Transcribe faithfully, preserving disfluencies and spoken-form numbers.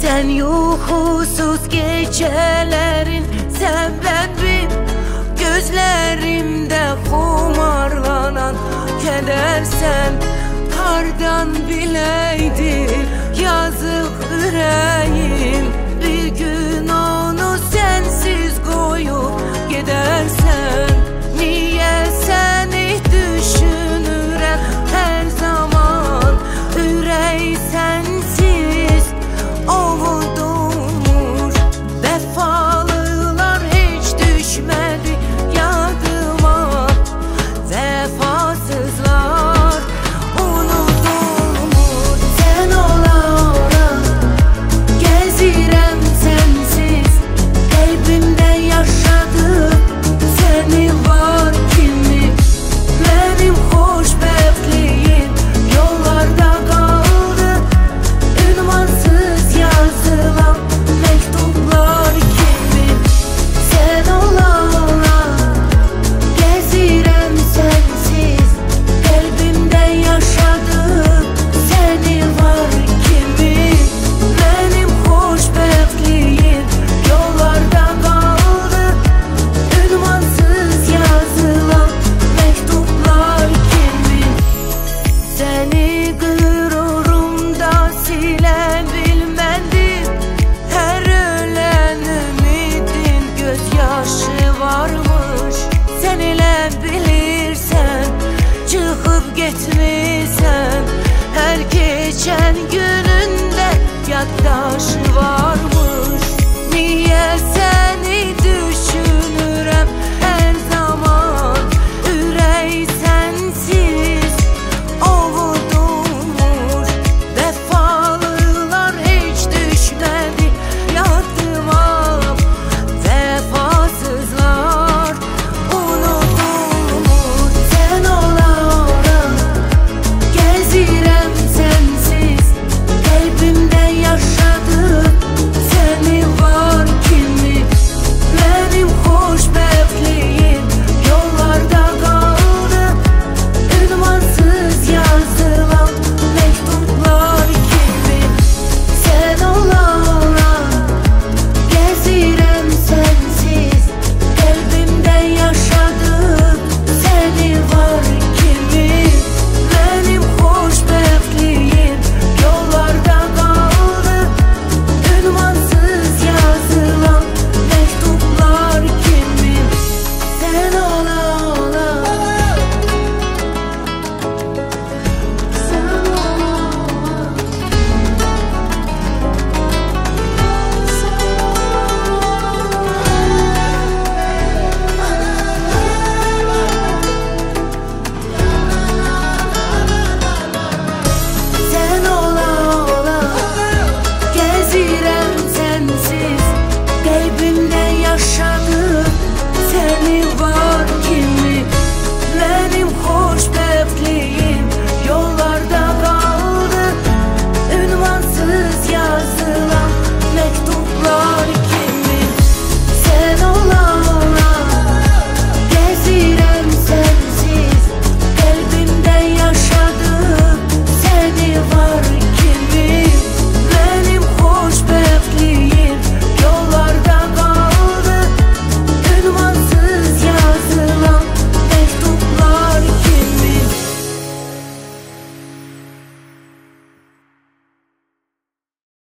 Sen yuhusuz gecelerin sebebi, gözlerimde kumarlanan keder. Sen kardan bileydi yazık yüreğim, bir gün onu sensiz koyup gidersen. Niye seni düşünürem her zaman, yüreği sensiz ovudumur. Vefalılar hiç düşmedi yadıma, vefasızlar unutulmur. Sen ola ola gezirem sensiz, kalbimde yaşadım seni var kimi. Benim hoşbeftliğim yollarda kaldı, ünvansız yazılan mektuplar kimi. Sen ola ola gezirem sensiz, kalbimde yaşadım seni var kimi. Benim hoşbeftliğim yollarda kaldı, ünvansız yazılan mektuplar kimi. Seni gururumda silebilmedim, her ölen ümidin gözyaşı varmış. Sen ile bilirsen çıkıp gitmişsen, her geçen gününde yaddaşı varmış.